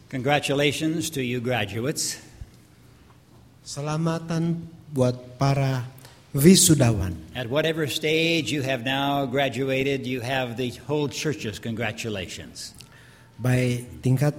Congratulations to you graduates. Selamatan buat para wisudawan. At whatever stage you have now graduated, you have the whole church's congratulations. Baik tingkat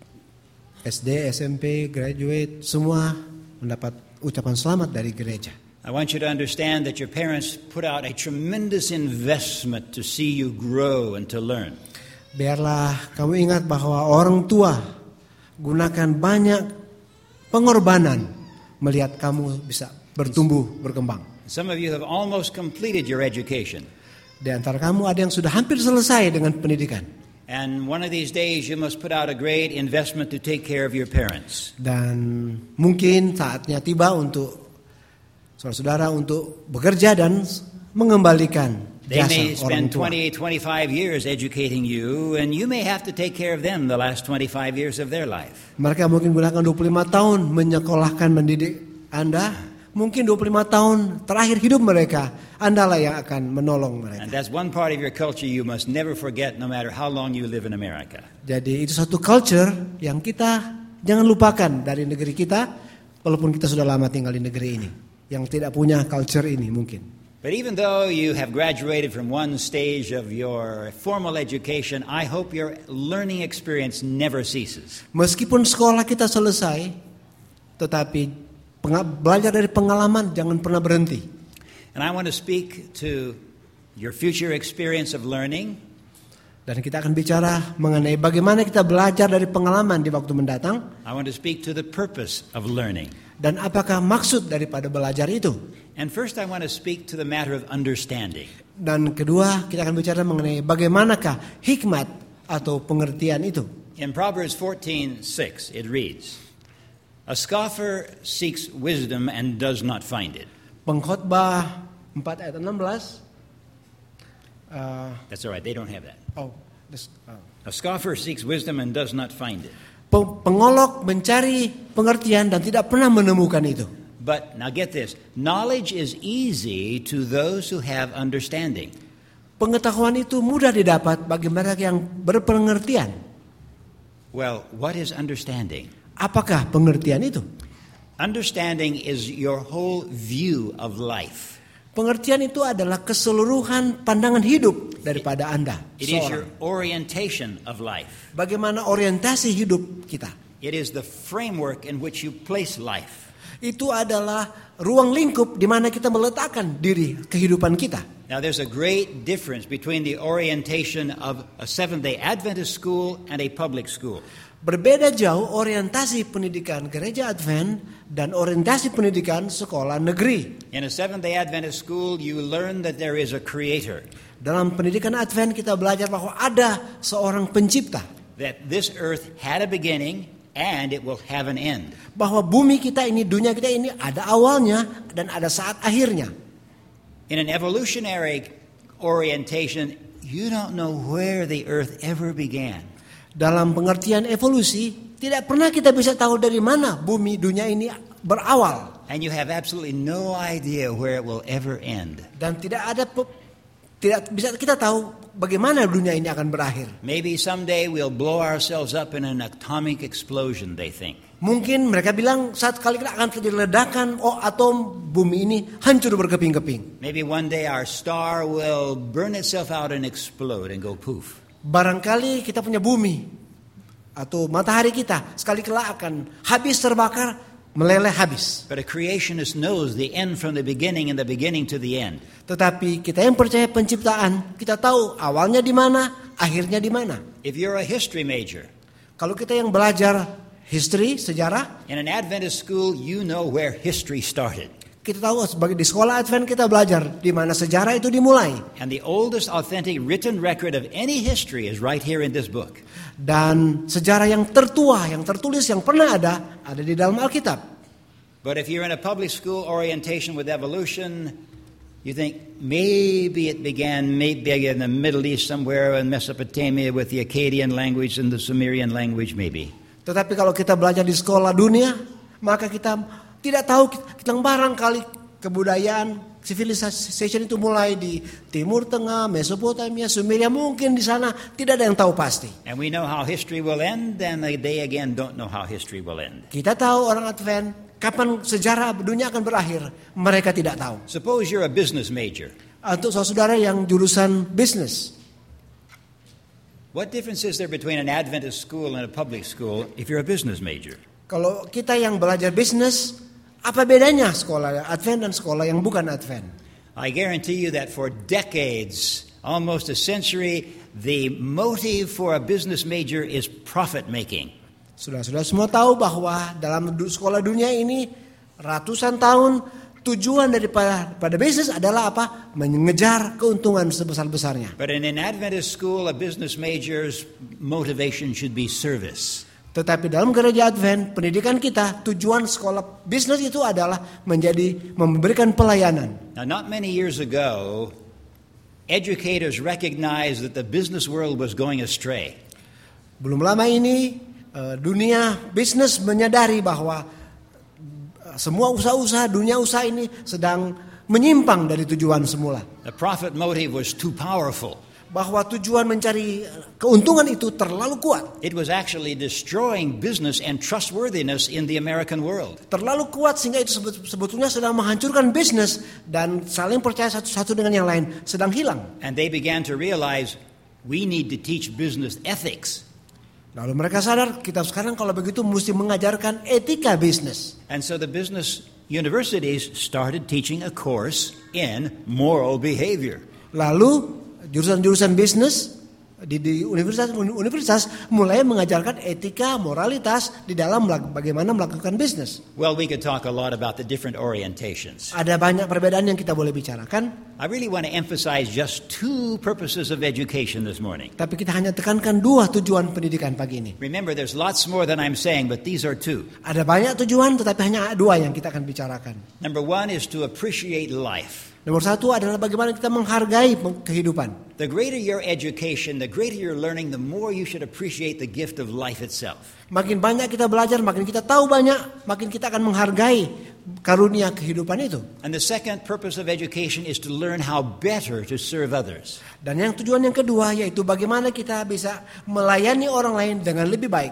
SD, SMP, graduate, semua mendapat ucapan selamat dari gereja. I want you to understand that your parents put out a tremendous investment to see you grow and to learn. Biarlah kamu ingat bahwa orang tua gunakan banyak pengorbanan melihat kamu bisa bertumbuh, berkembang. Some of you have almost completed your education. Di antara kamu ada yang sudah hampir selesai dengan pendidikan. And one of these days you must put out a great investment to take care of your parents. Dan mungkin saatnya tiba untuk saudara-saudara untuk bekerja dan mengembalikan They jasa may orang spend tua. 20, 25 years educating you, and you may have to take care of them the last 25 years of their life. Mereka mungkin gunakan 25 tahun menyekolahkan, mendidik Anda. Mungkin 25 tahun terakhir hidup mereka, Andalah yang akan menolong mereka. And that's one part of your culture you must never forget no matter how long you live in America. Jadi itu satu culture yang kita jangan lupakan dari negeri kita, walaupun kita sudah lama tinggal di negeri ini, yang tidak punya culture ini mungkin. But even though you have graduated from one stage of your formal education, I hope your learning experience never ceases. Meskipun sekolah kita selesai, tetapi belajar dari pengalaman jangan pernah berhenti. And I want to speak to your future experience of learning. Dan kita akan bicara mengenai bagaimana kita belajar dari pengalaman di waktu mendatang. I want to speak to the purpose of learning. Dan apakah maksud daripada belajar itu. And first I want to speak to the matter of understanding. Dan kedua kita akan bicara mengenai bagaimanakah hikmat atau pengertian itu. In Proverbs 14:6 it reads, "A scoffer seeks wisdom and does not find it." Pengkhotbah 4 ayat 16. That's all right, they don't have that. A A scoffer seeks wisdom and does not find it. Pengolok mencari pengertian dan tidak pernah menemukan itu. But now get this, knowledge is easy to those who have understanding. Pengetahuan itu mudah didapat bagi mereka yang berpengertian. Well, what is understanding? Apakah pengertian itu? Understanding is your whole view of life. Pengertian itu adalah keseluruhan pandangan hidup daripada Anda. It is your orientation of life. Bagaimana orientasi hidup kita. It is the framework in which you place life. Itu adalah ruang lingkup di mana kita meletakkan diri kehidupan kita. Now there's a great difference between the orientation of a Seventh-day Adventist school and a public school. Berbeda jauh orientasi pendidikan gereja Advent dan orientasi pendidikan sekolah negeri. In a Seventh-day Adventist school, you learn that there is a creator. Dalam pendidikan Advent kita belajar bahwa ada seorang pencipta. That this earth had a beginning and it will have an end. Bahwa bumi kita ini, dunia kita ini ada awalnya dan ada saat akhirnya. In an evolutionary orientation, you don't know where the earth ever began. Dalam pengertian evolusi, tidak pernah kita bisa tahu dari mana bumi dunia ini berawal. And you have absolutely no idea where it will ever end. Dan tidak bisa kita tahu bagaimana dunia ini akan berakhir. Maybe someday we'll blow ourselves up in an atomic explosion, they think. Mungkin mereka bilang saat kali kita akan terjadi ledakan atom, bumi ini hancur berkeping-keping. Maybe one day our star will burn itself out and explode and go poof. Barangkali kita punya bumi atau matahari kita sekali kelak akan habis terbakar, meleleh habis. But a creationist knows the end from the beginning and the beginning to the end. Tetapi kita yang percaya penciptaan, kita tahu awalnya di mana, akhirnya di mana. If you're a history major, kalau kita yang belajar history, sejarah, in an Adventist school, you know where history started. Kita tahu sebagai di sekolah Advent kita belajar di mana sejarah itu dimulai. And the oldest authentic written record of any history is right here in this book. Dan sejarah yang tertua, yang tertulis, yang pernah ada di dalam Alkitab. But if you're in a public school orientation with evolution, you think maybe it began maybe in the Middle East somewhere in Mesopotamia with the Akkadian language and the Sumerian language maybe. Tetapi kalau kita belajar di sekolah dunia, maka kita tidak tahu, kita barangkali kebudayaan civilization itu mulai di Timur Tengah, Mesopotamia, Sumeria, mungkin di sana tidak ada yang tahu pasti. And we know how history will end, and they again don't know how history will end. Kita tahu orang Advent, kapan sejarah dunia akan berakhir, mereka tidak tahu. Suppose you're a business major. Untuk saudara yang jurusan bisnis, what difference is there between an Adventist school and a public school if you're a business major? kalau kita yang belajar bisnis, apa bedanya sekolah Advent dan sekolah yang bukan Advent? I guarantee you that for decades, almost a century, the motive for a business major is profit making. Sudah semua tahu bahwa dalam sekolah dunia ini ratusan tahun tujuan daripada bisnis adalah apa? Mengejar keuntungan sebesar-besarnya. But in an Adventist school, a business major's motivation should be service. Tetapi dalam gereja Advent, pendidikan kita, tujuan sekolah bisnis itu adalah memberikan pelayanan. Now, not many years ago, educators recognized that the business world was going astray. Belum lama ini, dunia bisnis menyadari bahwa semua usaha-usaha dunia usaha ini sedang menyimpang dari tujuan semula. The profit motive was too powerful. Bahwa tujuan mencari keuntungan itu terlalu kuat. It was actually destroying business and trustworthiness in the American world. Terlalu kuat sehingga itu sebetulnya sedang menghancurkan bisnis dan saling percaya satu dengan yang lain sedang hilang. And they began to realize we need to teach business ethics. Lalu mereka sadar kita sekarang kalau begitu mesti mengajarkan etika bisnis. And so the business universities started teaching a course in moral behavior. Lalu jurusan-jurusan bisnis di universitas mulai mengajarkan etika, moralitas di dalam bagaimana melakukan bisnis. Well, we could talk a lot about the different orientations. Ada banyak perbedaan yang kita boleh bicarakan. I really want to emphasize just two purposes of education this morning. Tapi kita hanya tekankan dua tujuan pendidikan pagi ini. Remember, there's lots more than I'm saying, but these are two. Ada banyak tujuan, tetapi hanya dua yang kita akan bicarakan. Number one is to appreciate life. Nomor satu adalah bagaimana kita menghargai kehidupan. The greater your education, the greater your learning, the more you should appreciate the gift of life itself. Makin banyak kita belajar, makin kita tahu banyak, makin kita akan menghargai karunia kehidupan itu. And the second purpose of education is to learn how better to serve others. Dan yang tujuan yang kedua yaitu bagaimana kita bisa melayani orang lain dengan lebih baik.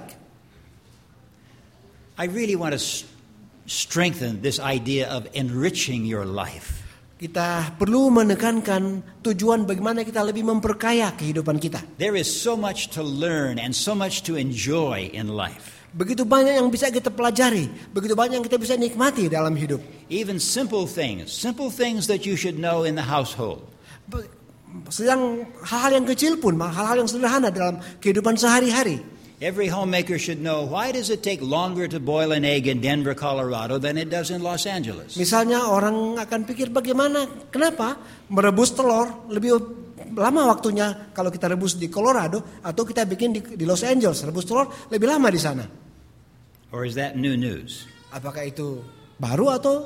I really want to strengthen this idea of enriching your life. Kita perlu menekankan tujuan bagaimana kita lebih memperkaya kehidupan kita. There is so much to learn and so much to enjoy in life. Begitu banyak yang bisa kita pelajari, begitu banyak yang kita bisa nikmati dalam hidup. Even simple things that you should know in the household. Sedang hal-hal yang kecil pun, hal-hal yang sederhana dalam kehidupan sehari-hari. Every homemaker should know, why does it take longer to boil an egg in Denver, Colorado than it does in Los Angeles? Misalnya orang akan pikir kenapa merebus telur lebih lama waktunya kalau kita rebus di Colorado atau kita bikin di Los Angeles, rebus telur lebih lama di sana. Or is that new news? Apakah itu baru atau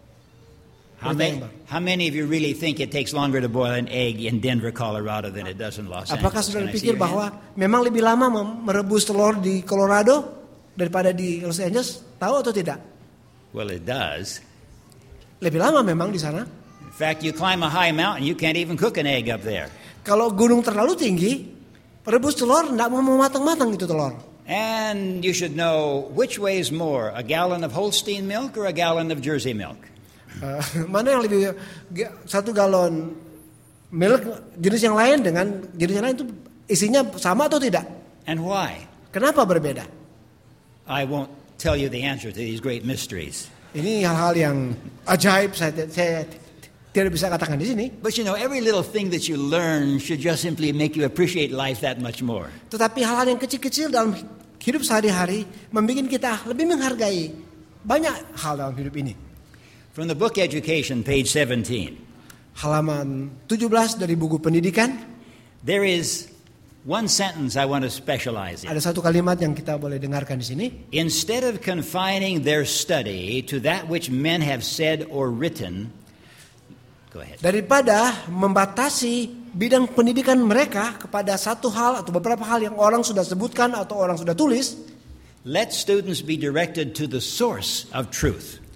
How many of you really think it takes longer to boil an egg in Denver, Colorado than it does in Los Angeles? Apakah saudara pikir bahwa memang lebih lama merebus telur di Colorado daripada di Los Angeles? Tahu atau tidak? Well, it does. Lebih lama memang di sana. In fact, you climb a high mountain, you can't even cook an egg up there. Kalau gunung terlalu tinggi, rebus telur tidak mau matang-matang itu telur. And you should know which weighs more, a gallon of Holstein milk or a gallon of Jersey milk. Mana yang lebih, 1 galon milk jenis yang lain dengan jenis yang lain itu isinya sama atau tidak? And why? Kenapa berbeda? I won't tell you the answer to these great mysteries. Ini hal-hal yang ajaib saya tidak bisa katakan di sini. But you know, every little thing that you learn should just simply make you appreciate life that much more. Tetapi hal-hal yang kecil-kecil dalam hidup sehari-hari membuat kita lebih menghargai banyak hal dalam hidup ini. From the book Education, page 17. Halaman 17 dari buku pendidikan. There is one sentence I want to specialize in. Ada satu kalimat yang kita boleh dengarkan di sini. Instead of confining their study to that which men have said or written, go ahead. Daripada membatasi bidang pendidikan mereka kepada satu hal atau beberapa hal yang orang sudah sebutkan atau orang sudah tulis, let students be directed to the source of truth.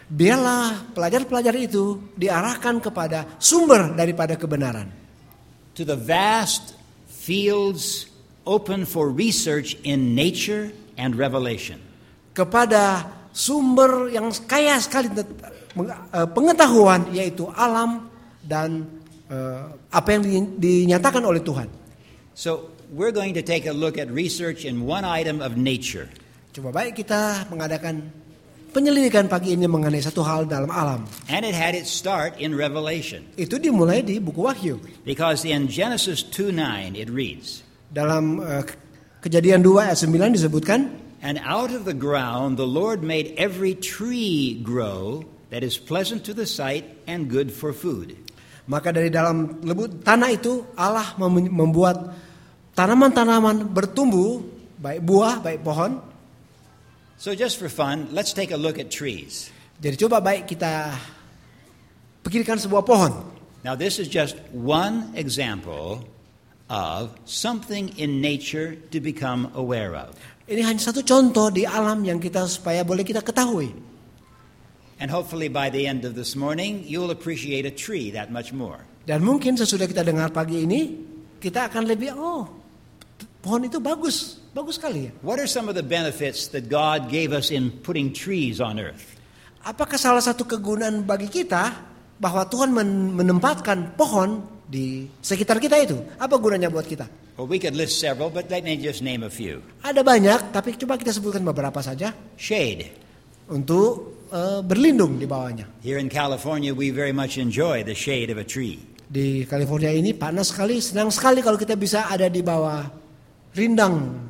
Biarlah pelajar-pelajar itu diarahkan kepada sumber daripada kebenaran. To the vast fields open for research in nature and revelation. Kepada sumber yang kaya sekali pengetahuan, yaitu alam dan apa yang dinyatakan oleh Tuhan. So we're going to take a look at research in one item of nature. Coba baik kita mengadakan penyelidikan pagi ini mengenai satu hal dalam alam. And it had its start in Revelation. Itu dimulai di buku Wahyu. Because in Genesis 2:9 it reads, Dalam Kejadian 2 ayat 9 disebutkan, "And out of the ground the Lord made every tree grow that is pleasant to the sight and good for food." Maka dari dalam tanah itu Allah membuat tanaman-tanaman bertumbuh, baik buah, baik pohon. So just for fun, let's take a look at trees. Jadi coba baik kita pikirkan sebuah pohon. Now this is just one example of something in nature to become aware of. Ini hanya satu contoh di alam yang kita supaya boleh kita ketahui. And hopefully by the end of this morning, you'll appreciate a tree that much more. Dan mungkin sesudah kita dengar pagi ini, kita akan lebih, pohon itu bagus sekali ya. What are some of the benefits that God gave us in putting trees on earth? Apakah salah satu kegunaan bagi kita bahwa Tuhan menempatkan pohon di sekitar kita itu? Apa gunanya buat kita? Well, we could list several, but let me just name a few. Ada banyak, tapi coba kita sebutkan beberapa saja. Shade. Untuk berlindung di bawahnya. Here in California, we very much enjoy the shade of a tree. Di California ini panas sekali, senang sekali kalau kita bisa ada di bawah rindang.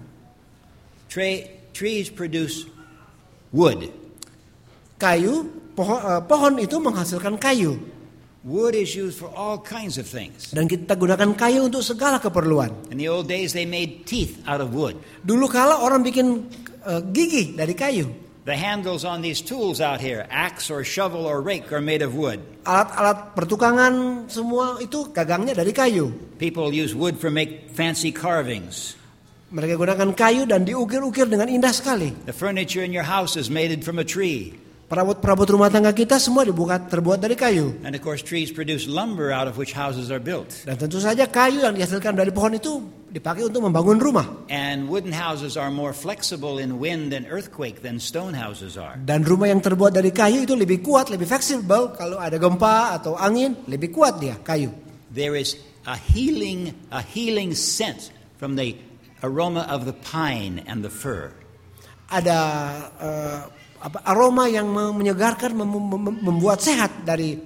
Trees produce wood. Kayu, pohon itu menghasilkan kayu. Wood is used for all kinds of things. Dan kita gunakan kayu untuk segala keperluan. In the old days, they made teeth out of wood. Dulu kala orang bikin gigi dari kayu. The handles on these tools out here, axe or shovel or rake, are made of wood. Alat-alat pertukangan semua itu gagangnya dari kayu. People use wood for make fancy carvings. Mereka gunakan kayu dan diukir-ukir dengan indah sekali. The furniture in your house is made from a tree. Perabot-perabot rumah tangga kita semua terbuat dari kayu. And of course trees produce lumber out of which houses are built. Dan tentu saja kayu yang dihasilkan dari pohon itu dipakai untuk membangun rumah. And wooden houses are more flexible in wind and earthquake than stone houses are. Dan rumah yang terbuat dari kayu itu lebih kuat, lebih fleksibel. Kalau ada gempa atau angin, lebih kuat dia, kayu. There is a healing scent from the aroma of the pine and the fir. Ada aroma yang menyegarkan, membuat sehat dari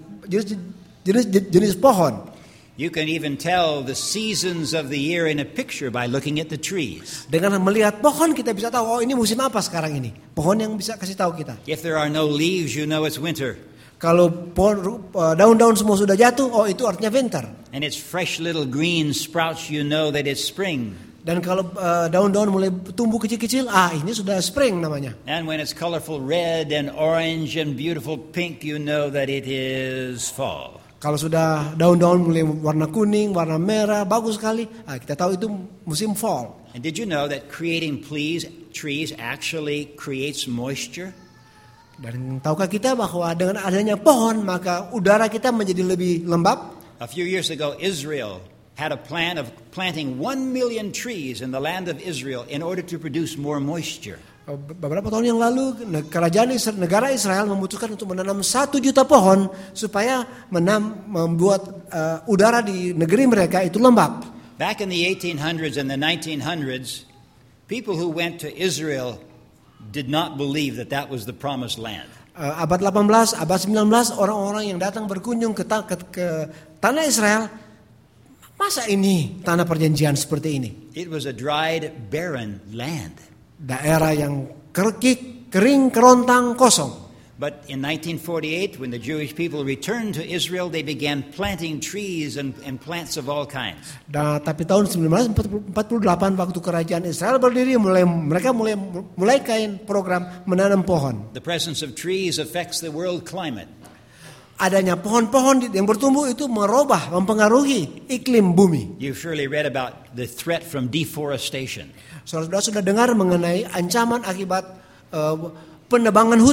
jenis pohon. You can even tell the seasons of the year in a picture by looking at the trees. Dengan melihat pohon kita bisa tahu, ini musim apa sekarang ini. Pohon yang bisa kasih tahu kita. If there are no leaves, you know it's winter. Kalau daun-daun semua sudah jatuh, itu artinya winter. And it's fresh little green sprouts, you know that it's spring. Dan kalau daun-daun mulai tumbuh kecil-kecil, ini sudah spring namanya. And when it's colorful red and orange and beautiful pink, you know that it is fall. Kalau sudah daun-daun mulai warna kuning, warna merah, bagus sekali, kita tahu itu musim fall. And did you know that creating trees actually creates moisture? Dan tahukah kita bahwa dengan adanya pohon, maka udara kita menjadi lebih lembab? A few years ago, Israel had a plan of planting 1 million trees in the land of Israel in order to produce more moisture. Beberapa tahun yang lalu, negara Israel memutuskan untuk menanam 1 juta pohon supaya membuat udara di negeri mereka itu lembab. Back in the 1800s and the 1900s, people who went to Israel did not believe that that was the promised land. Abad 18, abad 19, orang-orang yang datang berkunjung ke tanah Israel, masa ini tanah perjanjian seperti ini? It was a dried, barren land. Daerah yang kering, kerontang, kosong. But in 1948, when the Jewish people returned to Israel, they began planting trees and plants of all kinds. Tapi tahun 1948 waktu kerajaan Israel berdiri, mereka mulai program menanam pohon. The presence of trees affects the world climate. Adanya pohon-pohon yang bertumbuh itu mempengaruhi iklim bumi. You've surely read about the threat from deforestation. Saudara sudah dengar mengenai ancaman akibat penebangan hutan.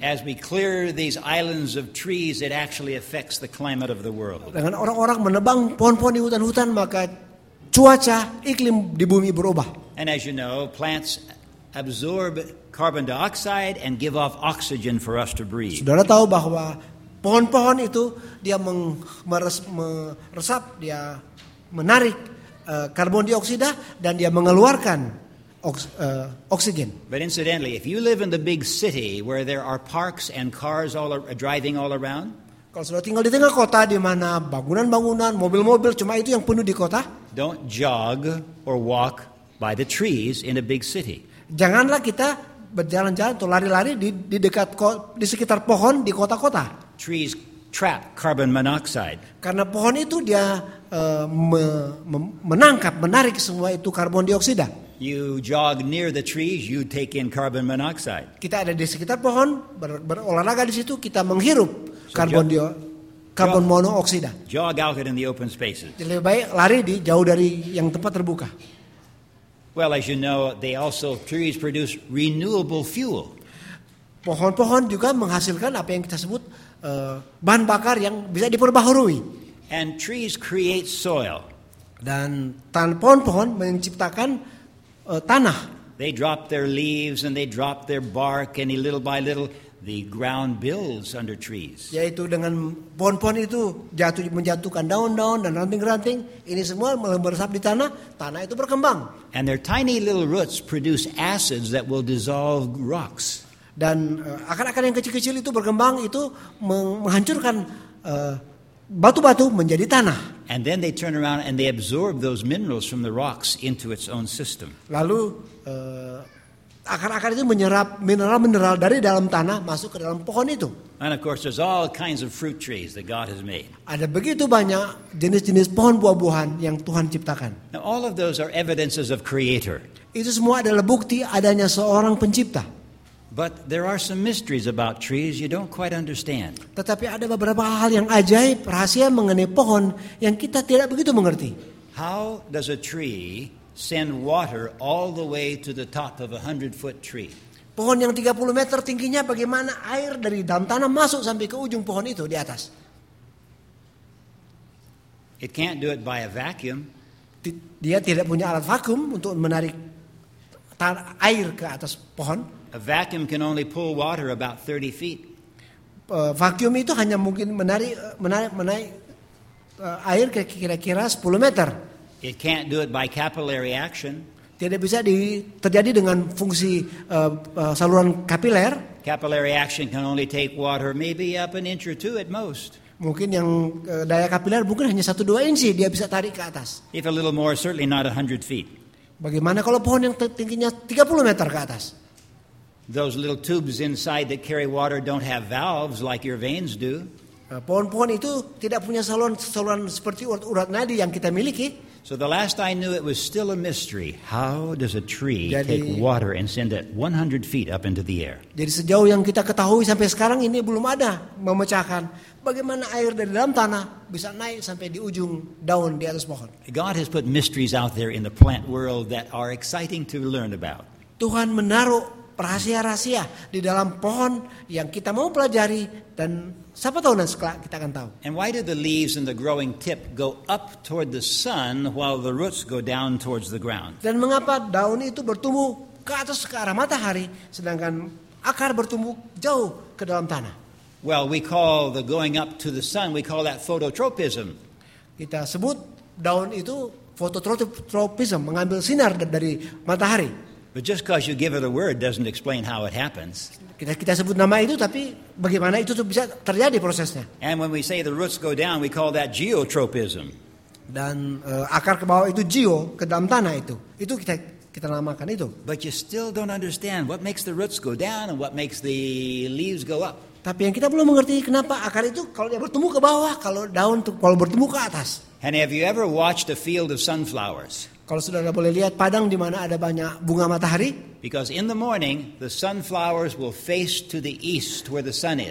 As we clear these islands of trees, it actually affects the climate of the world. Dengan orang-orang menebang pohon-pohon di hutan-hutan, maka cuaca, iklim di bumi berubah. And as you know, plants absorb carbon dioxide and give off oxygen for us to breathe. Saudara tahu bahwa pohon-pohon itu dia meresap, dia menarik karbon dioksida dan dia mengeluarkan oksigen. But incidentally, if you live in the big city where there are parks and cars driving all around, Kalau sudah tinggal di tengah kota di mana bangunan-bangunan, mobil-mobil cuma itu yang penuh di kota, don't jog or walk by the trees in a big city. Janganlah kita berjalan-jalan atau lari-lari di sekitar pohon di kota-kota. Trees trap carbon monoxide. Karena pohon itu dia menarik semua itu karbon dioksida. You jog near the trees, you take in carbon monoxide. Kita ada di sekitar pohon, berolahraga di situ, kita menghirup karbon monoksida. Jog out in the open spaces. Lebih baik lari jauh dari yang tempat terbuka. Well, as you know, trees produce renewable fuel. Pohon-pohon juga menghasilkan apa yang kita sebut bahan bakar yang bisa diperbaharui. And trees create soil. Dan pohon-pohon menciptakan tanah. They drop their leaves and they drop their bark, and little by little the ground builds under trees. Yaitu dengan pohon-pohon itu menjatuhkan daun-daun dan ranting-ranting, ini semua meresap di tanah itu berkembang. And their tiny little roots produce acids that will dissolve rocks. Dan akar-akar yang kecil-kecil itu berkembang itu menghancurkan batu-batu menjadi tanah. And then they turn around and they absorb those minerals from the rocks into its own system. Lalu akar-akar itu menyerap mineral-mineral dari dalam tanah masuk ke dalam pohon itu. And of course there's all kinds of fruit trees that God has made. Ada begitu banyak jenis-jenis pohon buah-buahan yang Tuhan ciptakan. Now all of those are evidences of Creator. Itu semua adalah bukti adanya seorang pencipta. But there are some mysteries about trees you don't quite understand. Tetapi ada beberapa hal yang ajaib, rahasia mengenai pohon yang kita tidak begitu mengerti. How does a tree send water all the way to the top of a 100-foot tree? Pohon yang 30 meter tingginya, bagaimana air dari dalam tanah masuk sampai ke ujung pohon itu di atas? It can't do it by a vacuum. Dia tidak punya alat vakum untuk menarik air ke atas pohon. A vacuum can only pull water about 30 feet. Vacuum itu hanya mungkin menarik air kira-kira 10 meter. It can't do it by capillary action. Tidak bisa terjadi dengan fungsi saluran kapiler. Capillary action can only take water maybe up an inch or two at most. Mungkin yang daya kapiler mungkin hanya 1-2 inci dia bisa tarik ke atas. If a little more, certainly not 100 feet. Bagaimana kalau pohon yang tingginya 30 meter ke atas? Those little tubes inside that carry water don't have valves like your veins do. Pohon-pohon itu tidak punya saluran seperti urat nadi yang kita miliki. So the last I knew, it was still a mystery. How does a tree take water and send it 100 feet up into the air? Jadi sejauh yang kita ketahui sampai sekarang ini belum ada memecahkan bagaimana air dari dalam tanah bisa naik sampai di ujung daun di atas pohon. God has put mysteries out there in the plant world that are exciting to learn about. Tuhan menaruh rahasia-rahasia di dalam pohon yang kita mau pelajari dan siapa tahu nanti kita akan tahu. And why do the leaves and the growing tip go up toward the sun while the roots go down towards the ground? Dan mengapa daun itu bertumbuh ke atas ke arah matahari sedangkan akar bertumbuh jauh ke dalam tanah? Well, we call the going up to the sun, we call that phototropism. Kita sebut daun itu fototropism, mengambil sinar dari matahari. But just because you give it a word doesn't explain how it happens. Kita sebut nama itu, tapi bagaimana itu bisa terjadi prosesnya. And when we say the roots go down, we call that geotropism. Dan akar ke bawah itu ke dalam tanah itu kita namakan itu. But you still don't understand what makes the roots go down and what makes the leaves go up. Tapi yang kita belum mengerti kenapa akar itu kalau dia bertumbuh ke bawah, kalau daun kalau bertumbuh ke atas. And have you ever watched a field of sunflowers? Kalau saudara boleh lihat padang di mana ada banyak bunga matahari. Because in the morning the sunflowers will face to the east where the sun is.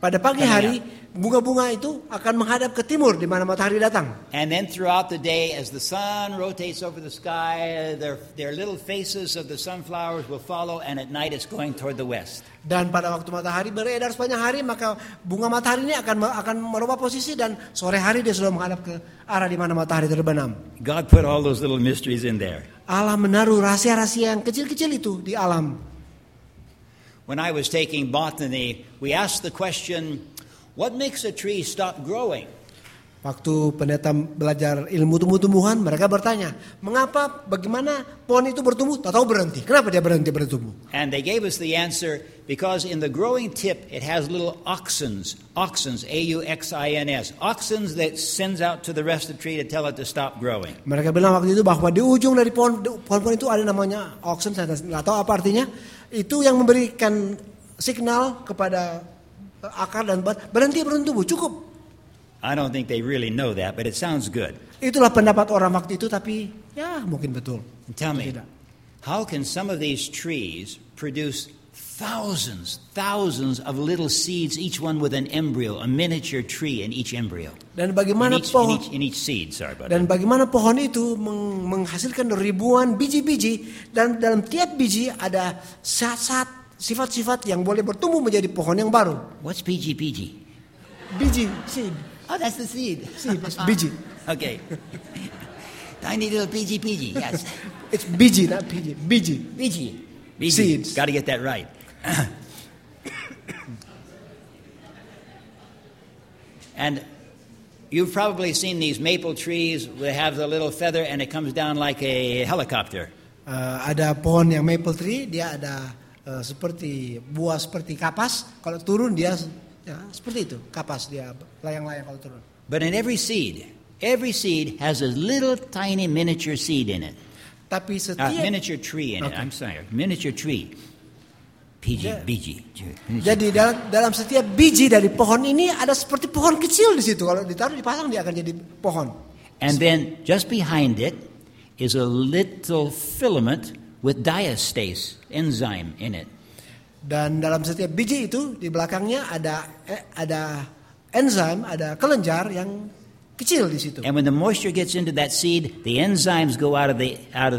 Pada pagi hari, bunga-bunga itu akan menghadap ke timur di mana matahari datang. And then throughout the day, as the sun rotates over the sky, their little faces of the sunflowers will follow, and at night it's going toward the west. Dan pada waktu matahari beredar sepanjang hari, maka bunga matahari ini akan merubah posisi, dan sore hari dia sudah menghadap ke arah di mana matahari terbenam. God put all those little mysteries in there. Allah menaruh rahasia-rahasia yang kecil-kecil itu di alam. When I was taking botany, we asked the question, what makes a tree stop growing? Waktu pendeta belajar ilmu tumbuh-tumbuhan, mereka bertanya, mengapa, bagaimana pohon itu bertumbuh, tahu berhenti? Kenapa dia berhenti bertumbuh? And they gave us the answer, because in the growing tip, it has little auxins, A-U-X-I-N-S, auxins that sends out to the rest of the tree to tell it to stop growing. Mereka bilang waktu itu bahwa di ujung dari pohon-pohon itu ada namanya auxin, saya nggak tahu apa artinya. Itu yang memberikan signal kepada akar dan berhenti bertumbuh, cukup. I don't think they really know that, but it sounds good. Itulah pendapat orang waktu itu, tapi ya mungkin betul. Tell me, Tidak. how can some of these trees produce thousands of little seeds, each one with an embryo, a miniature tree in each embryo? Dan bagaimana pohon in each seed, sorry about dan that. bagaimana pohon itu menghasilkan ribuan biji-biji, dan dalam tiap biji ada sifat-sifat yang boleh bertumbuh menjadi pohon yang baru. What's biji? Biji, seed. Oh, that's the seed. Biji. Okay. Tiny little biji, yes. It's biji, not biji. Biji. Seeds. Got to get that right. And you've probably seen these maple trees. They have the little feather and it comes down like a helicopter. Ada pohon yang maple tree, dia ada seperti buah seperti kapas. Kalau turun dia ya, seperti itu, kapas dia layang-layang kalau turun. But in every seed has a little tiny miniature seed in it. Tapi setiap miniature tree in it. I'm sorry, miniature tree. Biji. Jadi dalam setiap biji dari pohon ini ada seperti pohon kecil di situ. Kalau ditaruh dipasang dia akan jadi pohon. And then just behind it is a little filament with diastase enzyme in it. Dan dalam setiap biji itu di belakangnya ada enzim, ada kelenjar yang kecil di situ. And when the moisture gets into that seed, the enzymes go out of the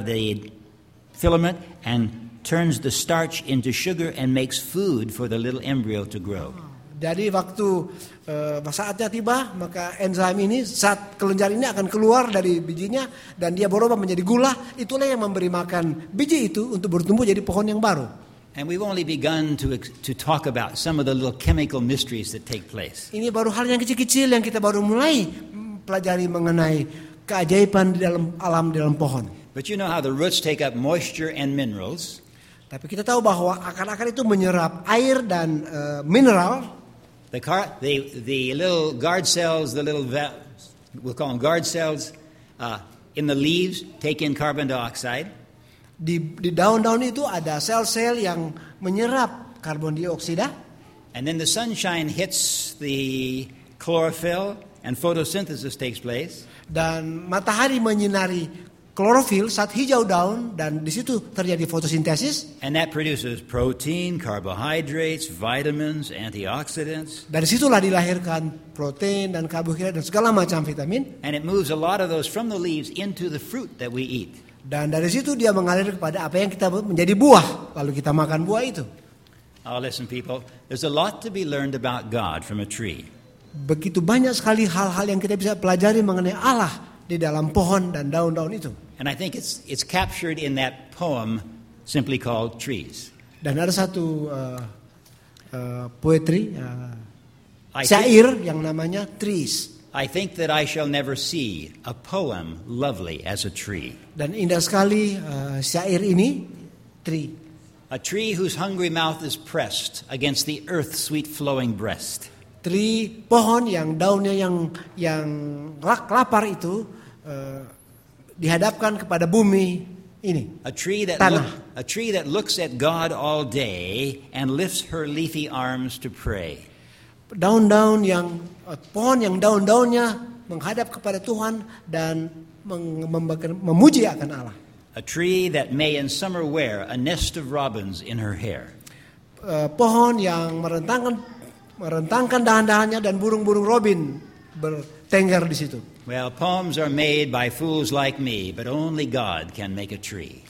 filament and turns the starch into sugar and makes food for the little embryo to grow. Jadi waktu saatnya tiba, maka enzim ini, saat kelenjar ini akan keluar dari bijinya dan dia berubah menjadi gula. Itulah yang memberi makan biji itu untuk bertumbuh jadi pohon yang baru. And we've only begun to talk about some of the little chemical mysteries that take place. Ini baru hal yang kecil-kecil yang kita baru mulai pelajari mengenai keajaiban di dalam alam, di dalam pohon. But you know how the roots take up moisture and minerals. Tapi kita tahu bahwa akar-akar itu menyerap air dan mineral. The little guard cells, we'll call them guard cells, in the leaves take in carbon dioxide. Di daun-daun itu ada sel-sel yang menyerap karbon dioksida. And then the sunshine hits the chlorophyll and photosynthesis takes place. Dan matahari menyinari klorofil saat hijau daun dan di situ terjadi fotosintesis. And that produces protein, carbohydrates, vitamins, antioxidants. Dari situlah dilahirkan protein dan karbohidrat dan segala macam vitamin. And it moves a lot of those from the leaves into the fruit that we eat. Dan dari situ dia mengalir kepada apa yang kita menjadi buah, lalu kita makan buah itu. Oh, listen people, there's a lot to be learned about God from a tree. Begitu banyak sekali hal-hal yang kita bisa pelajari mengenai Allah di dalam pohon dan daun-daun itu. And I think it's captured in that poem simply called Trees. Dan ada satu poetry, syair yang namanya Trees. I think that I shall never see a poem lovely as a tree. Dan indah sekali syair ini, tree. A tree whose hungry mouth is pressed against the earth's sweet flowing breast. Tree, pohon yang daunnya yang lapar itu dihadapkan kepada bumi ini. A tree that looks at God all day and lifts her leafy arms to pray. Pohon yang daun-daunnya menghadap kepada Tuhan dan memuji akan Allah. A tree that may in summer wear a nest of robins in her hair. Pohon yang merentangkan merentangkan dahan-dahannya dan burung-burung robin bertengger di situ. Well, poems are made by fools like me, but only God can make a tree.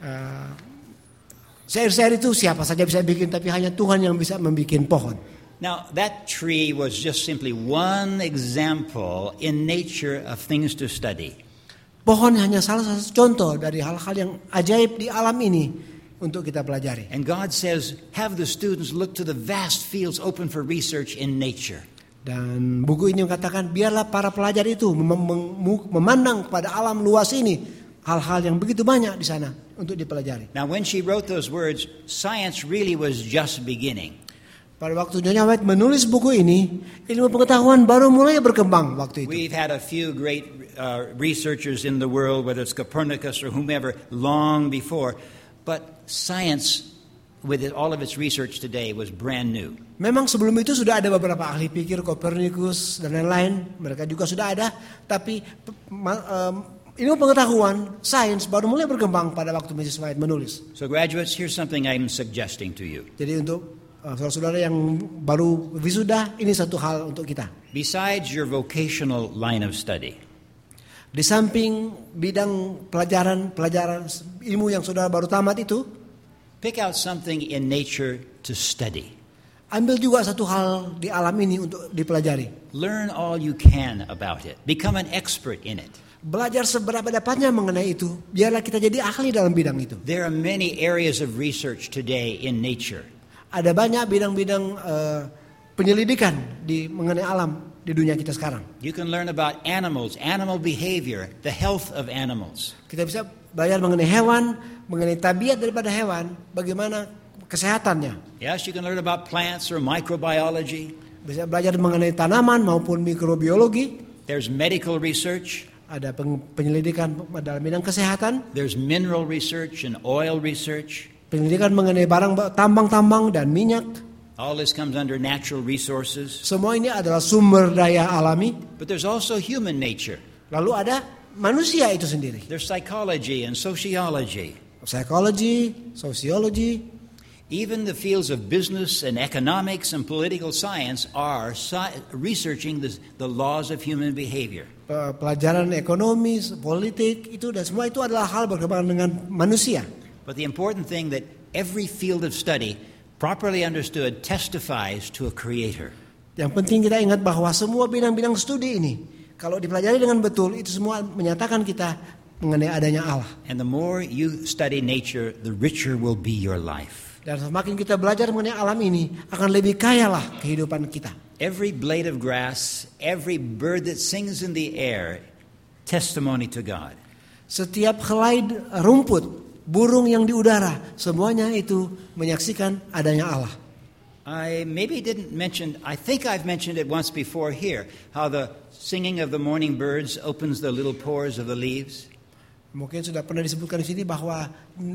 Syair-syair itu siapa saja bisa bikin, tapi hanya Tuhan yang bisa membuat pohon. Now, that tree was just simply one example in nature of things to study. Pohon hanya salah satu contoh dari hal-hal yang ajaib di alam ini untuk kita pelajari. And God says, have the students look to the vast fields open for research in nature. Dan buku ini mengatakan biarlah para pelajar itu memandang kepada alam luas ini, hal-hal yang begitu banyak di sana untuk dipelajari. Now, when she wrote those words, science really was just beginning. Pada waktu Nyonya White menulis buku ini, ilmu pengetahuan baru mulai berkembang waktu itu. We've had a few great researchers in the world, whether it's Copernicus or whomever, long before, but science, with all of its research today, was brand new. Memang sebelum itu sudah ada beberapa ahli pikir, Copernicus dan lain-lain, mereka juga sudah ada, tapi ilmu pengetahuan, sains baru mulai berkembang pada waktu Mrs. White menulis. So graduates, here's something I'm suggesting to you. Jadi untuk saudara-saudara yang baru wisuda, ini satu hal untuk kita. Besides your vocational line of study, di samping bidang pelajaran ilmu yang saudara baru tamat itu, pick out something in nature to study. Ambil juga satu hal di alam ini untuk dipelajari. Learn all you can about it. Become an expert in it. Belajar seberapa dapatnya mengenai itu. Biarlah kita jadi ahli dalam bidang itu. There are many areas of research today in nature. Ada banyak bidang-bidang penyelidikan mengenai alam di dunia kita sekarang. You can learn about animals, animal behavior, the health of animals. Kita bisa belajar mengenai hewan, mengenai tabiat daripada hewan, bagaimana kesehatannya. Yes, you can learn about plants or microbiology. Bisa belajar mengenai tanaman maupun mikrobiologi. There's medical research. Ada penyelidikan dalam bidang kesehatan. There's mineral research and oil research. Penyelidikan mengenai barang tambang-tambang dan minyak. All this comes under natural resources. Semua ini adalah sumber daya alami. But there's also human nature. Lalu ada manusia itu sendiri. There's psychology and sociology. Psychology, sociology. Even the fields of business and economics and political science are researching the laws of human behavior. Pelajaran ekonomi, politik itu dan semua itu adalah hal berkembang dengan manusia. But the important thing that every field of study, properly understood, testifies to a creator. Yang penting kita ingat bahwa semua bidang-bidang studi ini, kalau dipelajari dengan betul, itu semua menyatakan kita mengenai adanya Allah. And the more you study nature, the richer will be your life. Dan semakin kita belajar mengenai alam ini, akan lebih kayalah kehidupan kita. Every blade of grass, every bird that sings in the air, testimony to God. Setiap helai rumput, burung yang di udara, semuanya itu menyaksikan adanya Allah. I think I've mentioned it once before here, how the singing of the morning birds opens the little pores of the leaves. Mungkin sudah pernah disebutkan di sini bahwa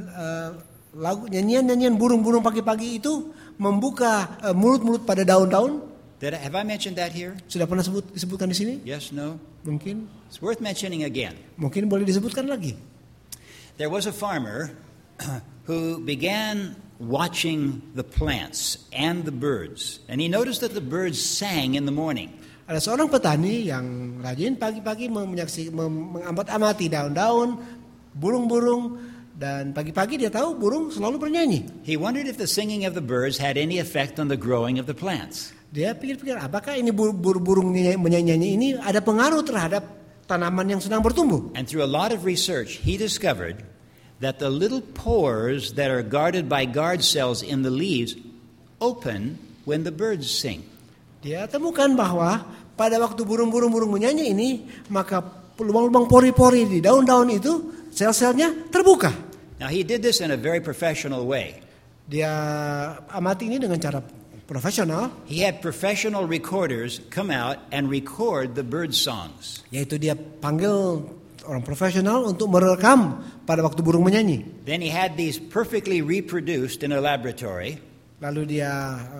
nyanyian burung-burung pagi-pagi itu membuka mulut-mulut pada daun-daun. Have I mentioned that here? Sudah pernah disebutkan di sini? Yes, no? Mungkin. It's worth mentioning again. Mungkin boleh disebutkan lagi. There was a farmer who began watching the plants and the birds, and he noticed that the birds sang in the morning. Ada seorang petani yang rajin pagi-pagi mengamati daun-daun, burung-burung, dan pagi-pagi dia tahu burung selalu bernyanyi. He wondered if the singing of the birds had any effect on the growing of the plants. Dia pikir-pikir, apakah ini burung menyanyi ini ada pengaruh terhadap tanaman yang sedang bertumbuh? And through a lot of research, he discovered that the little pores that are guarded by guard cells in the leaves open when the birds sing. Dia temukan bahwa pada waktu burung-burung menyanyi ini, maka lubang-lubang pori-pori di daun-daun itu sel-selnya terbuka. Now he did this in a very professional way. Dia amati ini dengan cara profesional. He had professional recorders come out and record the bird songs. Yaitu dia panggil orang profesional untuk merekam pada waktu burung menyanyi. Then he had these perfectly reproduced in a laboratory. Lalu dia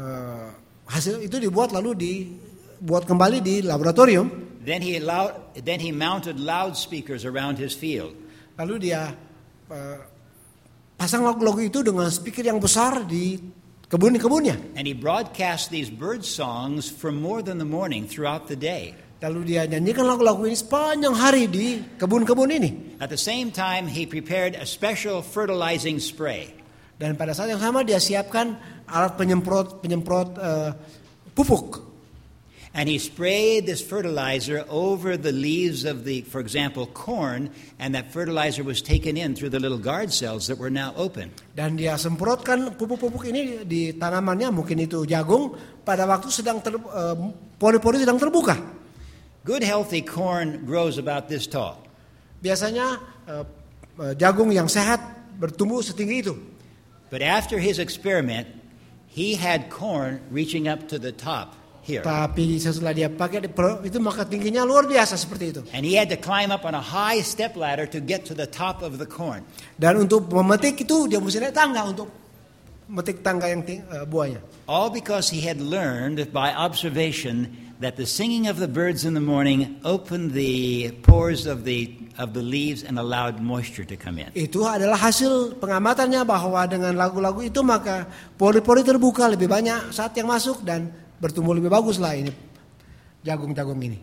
hasil itu dibuat lalu dibuat kembali di laboratorium. Then he mounted loudspeakers around his field. Lalu dia pasang logo itu dengan speaker yang besar di kebun-kebunnya. And he broadcast these bird songs for more than the morning throughout the day. Lalu dia nyanyikan lagu-lagu ini sepanjang hari di kebun-kebun ini. At the same time, he prepared a special fertilizing spray. Dan pada saat yang sama dia siapkan alat penyemprot pupuk. And he sprayed this fertilizer over the leaves of the, for example, corn, and that fertilizer was taken in through the little guard cells that were now open. Dan dia semprotkan pupuk-pupuk ini di tanamannya, mungkin itu jagung, pada waktu sedang pori-pori sedang terbuka. Good healthy corn grows about this tall. Biasanya jagung yang sehat bertumbuh setinggi itu. But after his experiment, he had corn reaching up to the top here. Tapi setelah dia pakai itu maka tingginya luar biasa seperti itu. And he had to climb up on a high step ladder to get to the top of the corn. Dan untuk memetik itu dia mesti naik tangga untuk memetik tangga yang buahnya. All because he had learned by observation that the singing of the birds in the morning opened the pores of the leaves and allowed moisture to come in. Itu adalah hasil pengamatannya bahwa dengan lagu-lagu itu maka pori-pori terbuka lebih banyak saat yang masuk dan bertumbuh lebih baguslah ini jagung-jagung ini.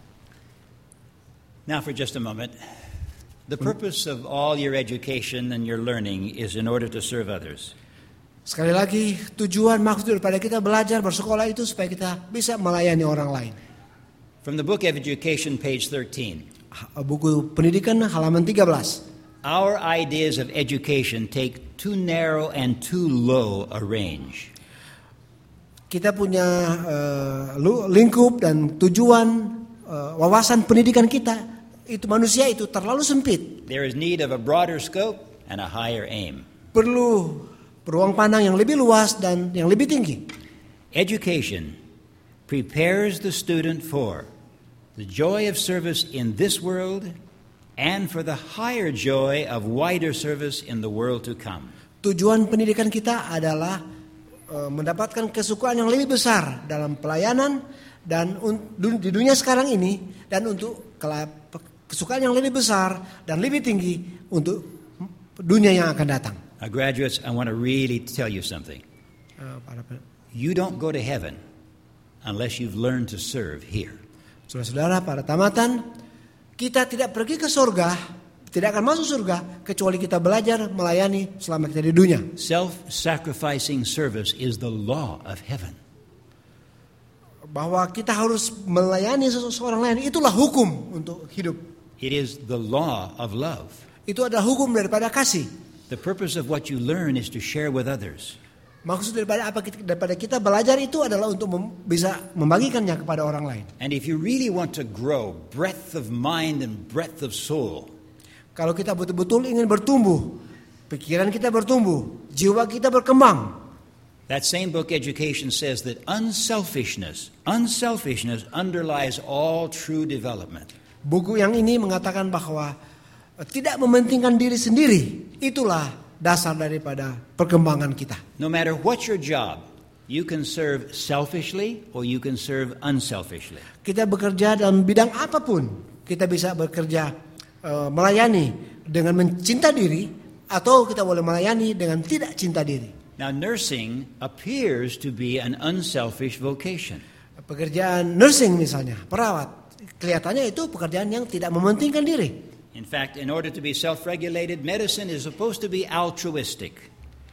Now for just a moment. The purpose of all your education and your learning is in order to serve others. Sekali lagi, tujuan maksud daripada kita belajar bersekolah itu supaya kita bisa melayani orang lain. From the book of Education, page 13. Buku pendidikan halaman 13. Our ideas of education take too narrow and too low a range. Kita punya lingkup dan tujuan wawasan pendidikan kita itu manusia itu terlalu sempit. There is need of a broader scope and a higher aim. Perlu ruang pandang yang lebih luas dan yang lebih tinggi. Education prepares the student for the joy of service in this world and for the higher joy of wider service in the world to come. Tujuan pendidikan kita adalah mendapatkan kesukaan yang lebih besar dalam pelayanan dan di dunia sekarang ini dan untuk kesukaan yang lebih besar dan lebih tinggi untuk dunia yang akan datang. Graduates, I want to really tell you something. You don't go to heaven unless you've learned to serve here. Saudara-saudara, para tamatan, kita tidak pergi ke surga, tidak akan masuk surga kecuali kita belajar melayani selama kita di dunia. Self-sacrificing service is the law of heaven. Bahwa kita harus melayani seseorang lain, itulah hukum untuk hidup. It is the law of love. Itu adalah hukum daripada kasih. The purpose of what you learn is to share with others. Maksud daripada kita belajar itu adalah untuk bisa membagikannya kepada orang lain. And if you really want to grow breadth of mind and breadth of soul, kalau kita betul-betul ingin bertumbuh, pikiran kita bertumbuh, jiwa kita berkembang. That same book, Education, says that unselfishness underlies all true development. Buku yang ini mengatakan bahwa tidak mementingkan diri sendiri, itulah dasar daripada perkembangan kita. No matter what your job, you can serve selfishly or you can serve unselfishly. Kita bekerja dalam bidang apapun, kita bisa bekerja melayani dengan mencinta diri atau kita boleh melayani dengan tidak cinta diri. Now nursing appears to be an unselfish vocation. Pekerjaan nursing misalnya, perawat, kelihatannya itu pekerjaan yang tidak mementingkan diri. In fact, in order to be self-regulated, medicine is supposed to be altruistic.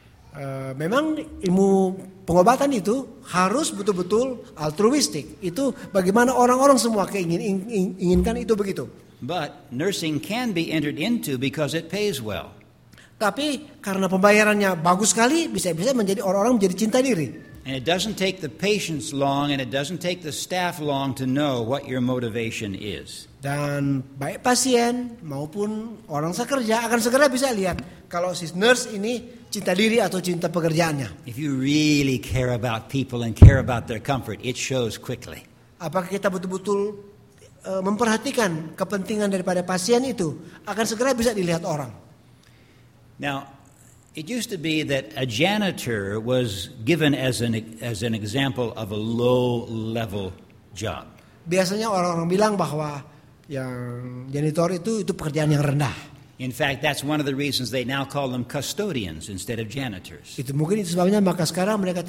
Memang ilmu pengobatan itu harus betul-betul altruistik. Itu bagaimana orang-orang semua inginkan itu begitu. But nursing can be entered into because it pays well. Tapi karena pembayarannya bagus sekali, bisa-bisa menjadi orang-orang menjadi cinta diri. And it doesn't take the patients long and it doesn't take the staff long to know what your motivation is. Dan baik pasien maupun orang sekerja akan segera bisa lihat kalau si nurse ini cinta diri atau cinta pekerjaannya. If you really care about people and care about their comfort, it shows quickly. Apakah kita betul-betul memperhatikan kepentingan daripada pasien itu akan segera bisa dilihat orang. Now, it used to be that a janitor was given as an example of a low-level job. Biasanya orang-orang bilang bahwa yang janitor itu pekerjaan yang rendah. In fact, that's one of the reasons they now call them custodians instead of janitors. Itu mungkin itu sebabnya maka sekarang mereka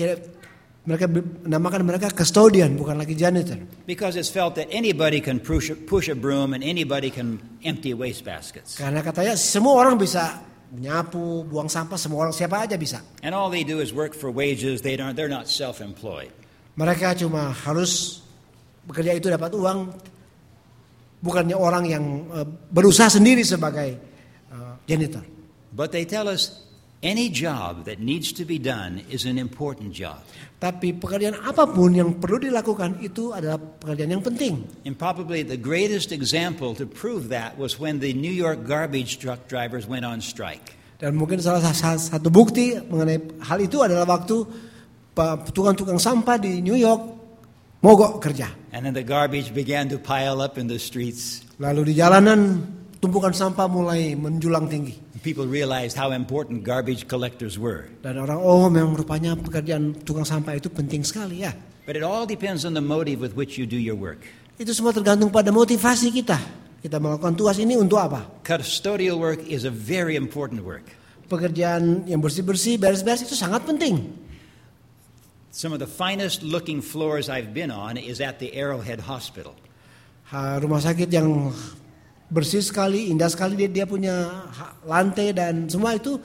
namakan mereka custodian bukan lagi janitor. Because it's felt that anybody can push a broom and anybody can empty waste baskets. Karena katanya semua orang bisa menyapu, buang sampah, semua orang siapa aja bisa. And all they do is work for wages. They're not self-employed. Mereka cuma harus bekerja itu dapat uang, bukannya orang yang berusaha sendiri sebagai janitor. But they tell us any job that needs to be done is an important job. Tapi pekerjaan apapun yang perlu dilakukan itu adalah pekerjaan yang penting. And probably the greatest example to prove that was when the New York garbage truck drivers went on strike. Dan mungkin salah satu bukti mengenai hal itu adalah waktu tukang-tukang sampah di New York mogok kerja. And then the garbage began to pile up in the streets. Lalu di jalanan tumpukan sampah mulai menjulang tinggi. People realized how important garbage collectors were. Dan orang memang rupanya pekerjaan tukang sampah itu penting sekali ya. But it all depends on the motive with which you do your work. Itu semua tergantung pada motivasi kita. Kita melakukan tugas ini untuk apa? Custodial work is a very important work. Pekerjaan yang bersih-bersih, beres-beres itu sangat penting. Some of the finest looking floors I've been on is at the Arrowhead Hospital. Rumah sakit yang bersih sekali, indah sekali, dia punya lantai dan semua itu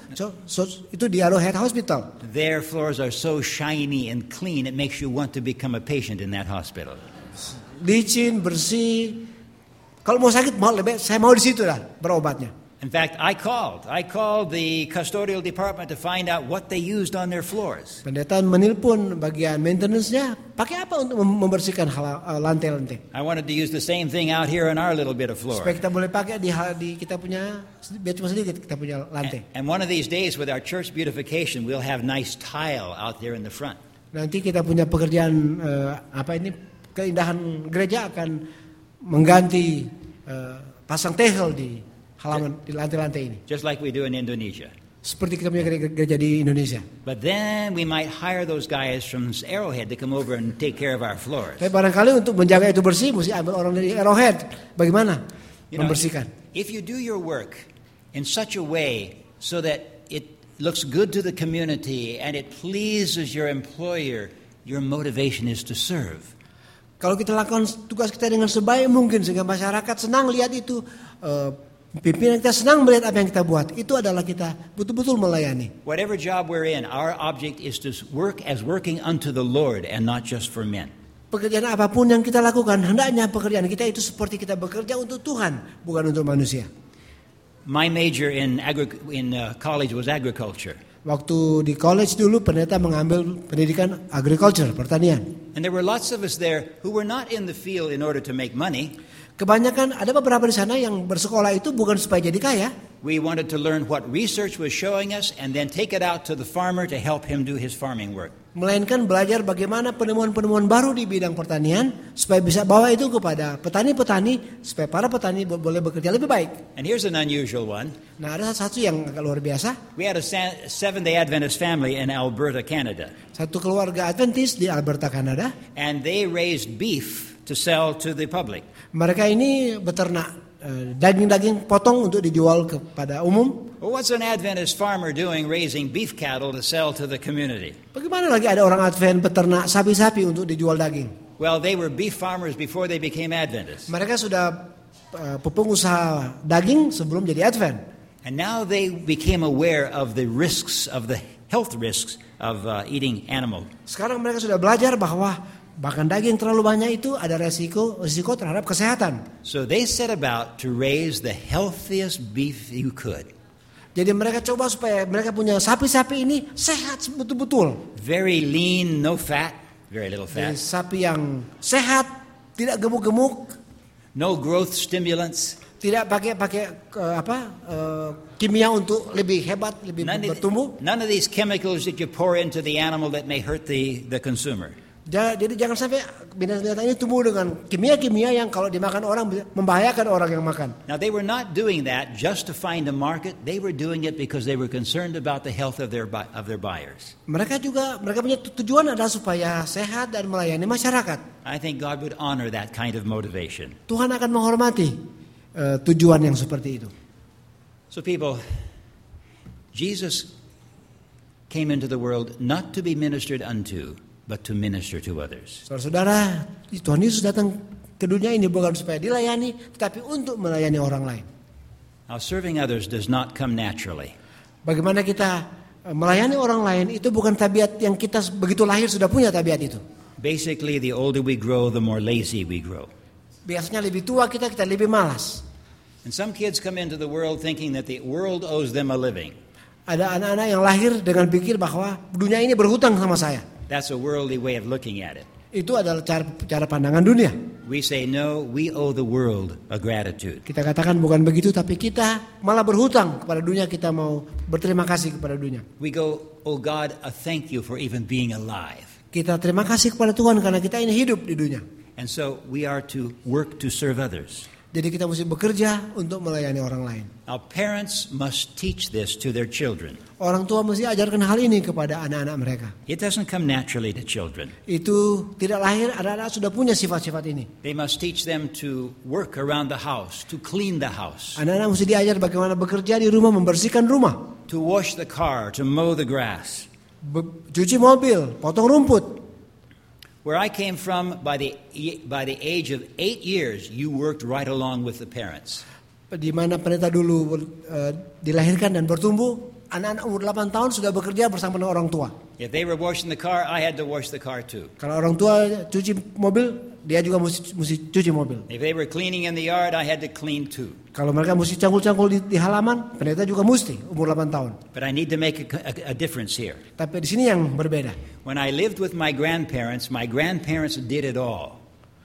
di Arrowhead Hospital. Their floors are so shiny and clean it makes you want to become a patient in that hospital. Licin, bersih. Kalau mau sakit saya mau di situ lah berobatnya. In fact, I called the custodial department to find out what they used on their floors. Pendeta menelpon bagian maintenance-nya, pakai apa untuk membersihkan lantai-lantai. I wanted to use the same thing out here on our little bit of floor. Supaya kita boleh pakai di kita punya, biar cuma sedikit kita punya lantai. And one of these days with our church beautification, we'll have nice tile out there in the front. Nanti kita punya pekerjaan keindahan gereja akan mengganti pasang tegel di halaman di lantai-lantai ini. Just like we do in Indonesia. Seperti kita punya gereja di Indonesia. But then we might hire those guys from Arrowhead to come over and take care of our floors. Tapi barangkali untuk menjaga itu bersih mesti ambil orang dari Arrowhead. Bagaimana membersihkan? If you do your work in such a way so that it looks good to the community and it pleases your employer, your motivation is to serve. Kalau kita lakukan tugas kita dengan sebaik mungkin sehingga masyarakat senang lihat itu, pimpinan kita senang melihat apa yang kita buat, itu adalah kita betul-betul melayani. Whatever job we're in, our object is to work as working unto the Lord and not just for men. Pekerjaan apapun yang kita lakukan, hendaknya pekerjaan kita itu seperti kita bekerja untuk Tuhan, bukan untuk manusia. My major in college was agriculture. Waktu di college dulu pendeta mengambil pendidikan agriculture, pertanian. And there were lots of us there who were not in the field in order to make money. Kebanyakan ada beberapa di sana yang bersekolah itu bukan supaya jadi kaya. We wanted to learn what research was showing us and then take it out to the farmer to help him do his farming work. Melainkan belajar bagaimana penemuan-penemuan baru di bidang pertanian supaya bisa bawa itu kepada petani-petani supaya para petani boleh bekerja lebih baik. And here's an unusual one. Nah, ada satu yang agak luar biasa. We had a Seventh-day Adventist family in Alberta, Canada. Satu keluarga Adventist di Alberta, Kanada. And they raised beef to sell to the public. Mereka ini beternak daging-daging potong untuk dijual kepada umum. Well, what's an Adventist farmer doing raising beef cattle to sell to the community? Bagaimana lagi ada orang Advent beternak sapi-sapi untuk dijual daging? Well, they were beef farmers before they became Adventists. Mereka sudah pengusaha daging sebelum jadi Advent. And now they became aware of the risks of the health risks of eating animal. Sekarang mereka sudah belajar bahwa bahkan daging terlalu banyak itu ada resiko terhadap kesehatan. So they set about to raise the healthiest beef you could. Jadi mereka coba supaya mereka punya sapi-sapi ini sehat betul-betul. Very lean, no fat, very little fat. Jadi sapi yang sehat, tidak gemuk-gemuk, no growth stimulants, tidak pakai kimia untuk lebih hebat, lebih bertumbuh. None of these chemicals that you pour into the animal that may hurt the consumer. Jadi jangan sampai binatang-binatang ini tumbuh dengan kimia-kimia yang kalau dimakan orang membahayakan orang yang makan. Now they were not doing that just to find a market. They were doing it because they were concerned about the health of their buyers. Mereka punya tujuan adalah supaya sehat dan melayani masyarakat. I think God would honor that kind of motivation. Tuhan akan menghormati tujuan yang seperti itu. So people, Jesus came into the world not to be ministered unto, but to minister to others. Saudara-saudara, Tuhan Yesus datang ke dunia ini bukan supaya dilayani, tetapi untuk melayani orang lain. Now, serving others does not come naturally. Bagaimana kita melayani orang lain itu bukan tabiat yang kita begitu lahir sudah punya tabiat itu. Basically, the older we grow, the more lazy we grow. Biasanya lebih tua kita lebih malas. And some kids come into the world thinking that the world owes them a living. Ada anak-anak yang lahir dengan pikir bahwa dunia ini berhutang sama saya. That's a worldly way of looking at it. Itu adalah cara pandangan dunia. We say, no, we owe the world a gratitude. Kita katakan bukan begitu, tapi kita malah berhutang kepada dunia. Kita mau berterima kasih kepada dunia. We go, oh God, a thank you for even being alive. Kita terima kasih kepada Tuhan karena kita ini hidup di dunia. And so we are to work to serve others. Jadi kita mesti bekerja untuk melayani orang lain. Now parents must teach this to their children. Orang tua mesti ajarkan hal ini kepada anak-anak mereka. It doesn't come naturally to children. Itu tidak lahir, anak-anak sudah punya sifat-sifat ini. They must teach them to work around the house, to clean the house. Anak-anak mesti diajar bagaimana bekerja di rumah, membersihkan rumah. To wash the car, to mow the grass. Cuci mobil, potong rumput. Where I came from, by the age of 8 years, you worked right along with the parents. Di mana pendeta dulu dilahirkan dan bertumbuh, anak-anak umur 8 tahun sudah bekerja bersama dengan orang tua. If they were washing the car, I had to wash the car too. Kalau orang tua cuci mobil, dia juga mesti cuci mobil. If they were cleaning in the yard, I had to clean too. Kalau mereka mesti cangkul-cangkul di halaman, pendeta juga mesti umur 8 tahun. But I need to make a difference here. Tapi di sini yang berbeda. When I lived with my grandparents did it all.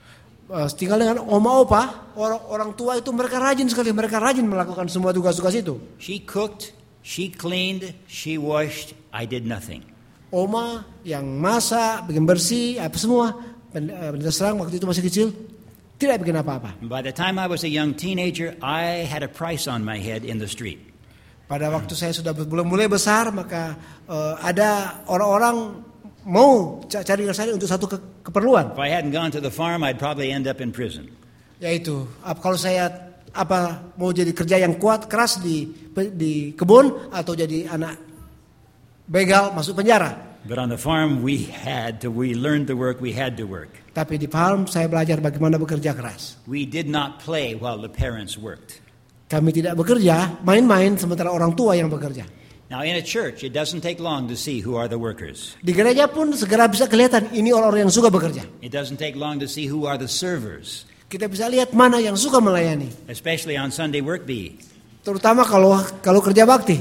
Tinggal dengan oma opa, orang tua itu mereka rajin sekali, mereka rajin melakukan semua tugas-tugas itu. She cooked, she cleaned, she washed, I did nothing. Oma yang masak, bikin bersih, apa semua. Pendeta Serang waktu itu masih kecil, tidak bikin apa-apa. By the time I was a young teenager, I had a price on my head in the street. Pada waktu saya sudah belum mulai besar, maka ada orang-orang mau cari saya untuk satu keperluan. If I hadn't gone to the farm, I'd probably end up in prison. Yaitu, kalau saya mau jadi kerja yang kuat, keras di kebun atau jadi anak begal masuk penjara. But on the farm, we learned the work. We had to work. Tapi di farm saya belajar bagaimana bekerja keras. We did not play while the parents worked. Kami tidak bekerja, main-main sementara orang tua yang bekerja. Now in a church, it doesn't take long to see who are the workers. Di gereja pun segera bisa kelihatan ini orang-orang yang suka bekerja. It doesn't take long to see who are the servers. Kita bisa lihat mana yang suka melayani. Especially on Sunday work bee. Terutama kalau kerja bakti.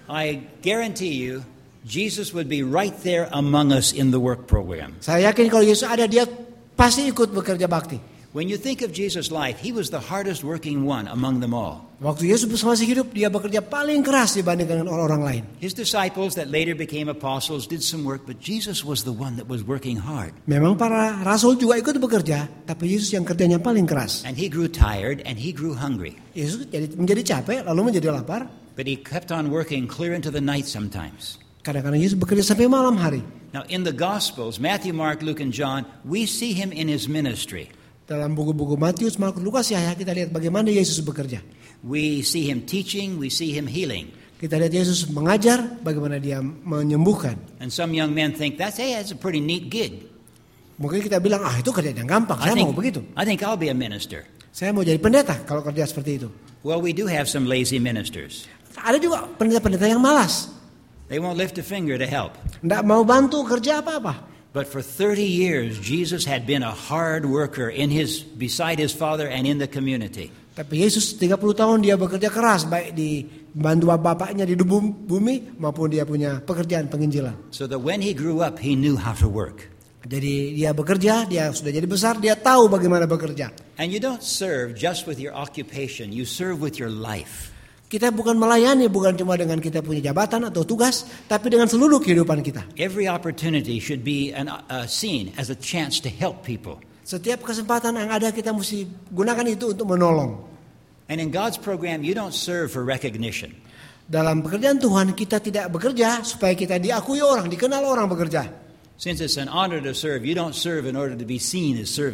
I guarantee you, Jesus would be right there among us in the work program. Saya yakin kalau Yesus ada, dia pasti ikut bekerja bakti. When you think of Jesus' life, he was the hardest working one among them all. Waktu Yesus masih hidup, dia bekerja paling keras dibandingkan orang-orang lain. His disciples that later became apostles did some work, but Jesus was the one that was working hard. Memang para rasul juga ikut bekerja, tapi Yesus yang kerjanya paling keras. And he grew tired and he grew hungry. Yesus menjadi capek, lalu menjadi lapar. But he kept on working clear into the night sometimes. Kadang-kadang Yesus bekerja sampai malam hari. Now in the Gospels, Matthew, Mark, Luke, and John, we see him in his ministry. Dalam buku-buku Matius, Markus, Lukas, Yahya kita lihat bagaimana Yesus bekerja. We see him teaching, we see him healing. Kita lihat Yesus mengajar, bagaimana dia menyembuhkan. And some young men think that's a pretty neat gig. Mungkin kita bilang, itu kerja yang gampang, saya mau begitu. I think I'll be a minister. Saya mau jadi pendeta kalau kerja seperti itu. Well, we do have some lazy ministers. Ada juga pendeta-pendeta yang malas. They won't lift a finger to help. Nggak mau bantu kerja apa-apa. But for 30 years, Jesus had been a hard worker beside his Father and in the community. Tapi Yesus 30 tahun dia bekerja keras, baik di bantu bapaknya di bumi maupun dia punya pekerjaan penginjilan. So that when he grew up, he knew how to work. Jadi dia bekerja, dia sudah jadi besar, dia tahu bagaimana bekerja. And you don't serve just with your occupation, you serve with your life. Kita bukan melayani, bukan cuma dengan kita punya jabatan atau tugas, tapi dengan seluruh kehidupan kita. Every opportunity should be seen as a chance to help people. Setiap kesempatan yang ada kita mesti gunakan itu untuk menolong. And in God's program, you don't serve for recognition. Dalam pekerjaan Tuhan kita tidak bekerja supaya kita diakui orang, dikenal orang bekerja. Since it's an honor to serve, you don't serve in order to be seen as serving.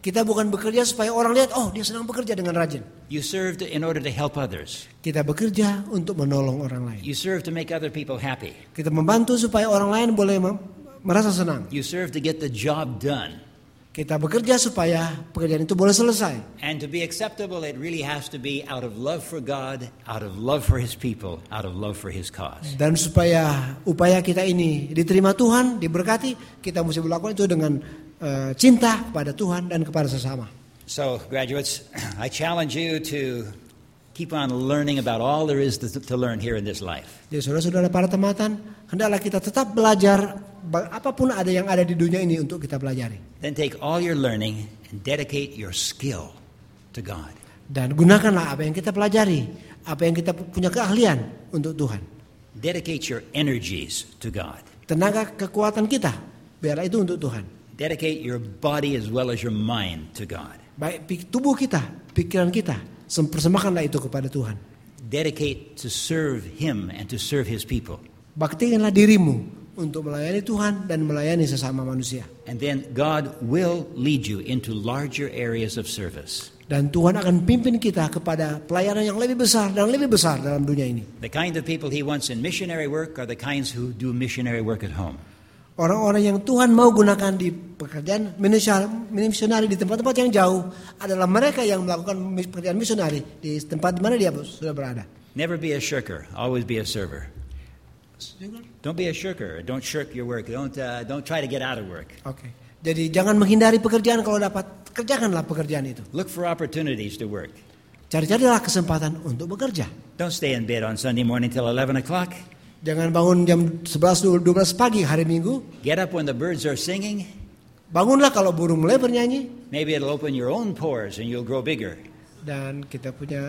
Kita bukan bekerja supaya orang lihat, oh dia senang bekerja dengan rajin. You serve in order to help others. Kita bekerja untuk menolong orang lain. You serve to make other people happy. Kita membantu supaya orang lain boleh merasa senang. You serve to get the job done. Kita bekerja supaya pekerjaan itu boleh selesai. And to be acceptable, it really has to be out of love for God, out of love for His people, out of love for His cause. Dan supaya upaya kita ini diterima Tuhan, diberkati, kita mesti melakukan itu dengan cinta kepada Tuhan dan kepada sesama. So, graduates, I challenge you to keep on learning about all there is to learn here in this life. Jadi saudara-saudara para tamatan, hendaklah kita tetap belajar apapun ada yang ada di dunia ini untuk kita pelajari. Then take all your learning and dedicate your skill to God. Dan gunakanlah apa yang kita pelajari, apa yang kita punya keahlian untuk Tuhan. Dedicate your energies to God. Tenaga kekuatan kita, biarlah itu untuk Tuhan. Dedicate your body as well as your mind to God. Baik tubuh kita, pikiran kita, persembahkanlah itu kepada Tuhan. Dedicate to serve Him and to serve His people. Baktikanlah dirimu untuk melayani Tuhan dan melayani sesama manusia. And then God will lead you into larger areas of service. Dan Tuhan akan pimpin kita kepada pelayanan yang lebih besar dan lebih besar dalam dunia ini. The kind of people He wants in missionary work are the kinds who do missionary work at home. Orang-orang yang Tuhan mau gunakan di pekerjaan misionari di tempat-tempat yang jauh adalah mereka yang melakukan pekerjaan misionari di tempat di mana dia sudah berada. Never be a shirker, always be a server. Don't be a shirker. Don't shirk your work. Don't try to get out of work. Oke. Jadi jangan menghindari pekerjaan, kalau dapat kerjakanlah pekerjaan itu. Look for opportunities to work. Cari-carilah kesempatan untuk bekerja. Don't stay in bed on Sunday morning till 11 o'clock. Jangan bangun jam 11-12 pagi hari Minggu. Get up when the birds are singing. Bangunlah kalau burung mulai bernyanyi. Maybe it'll open your own pores and you'll grow bigger. Dan kita punya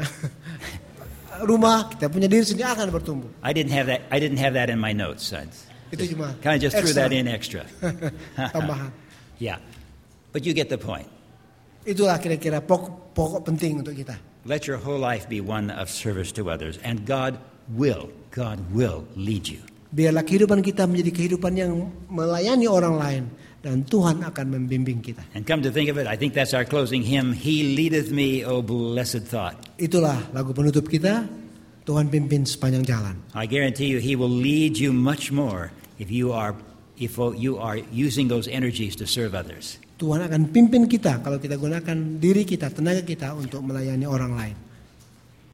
rumah, kita punya diri sendiri akan bertumbuh. I didn't have that in my notes. Itu cuma kind of just threw that in extra. Tambahan. Yeah. But you get the point. Itulah kira-kira pokok penting untuk kita. Let your whole life be one of service to others, and God will lead you. Biarlah kehidupan kita menjadi kehidupan yang melayani orang lain, dan Tuhan akan membimbing kita. And come to think of it, I think that's our closing hymn. He leadeth me, oh blessed thought. Itulah lagu penutup kita. Tuhan pimpin sepanjang jalan. I guarantee you, He will lead you much more if you are using those energies to serve others. Tuhan akan pimpin kita kalau kita gunakan diri kita, tenaga kita untuk melayani orang lain.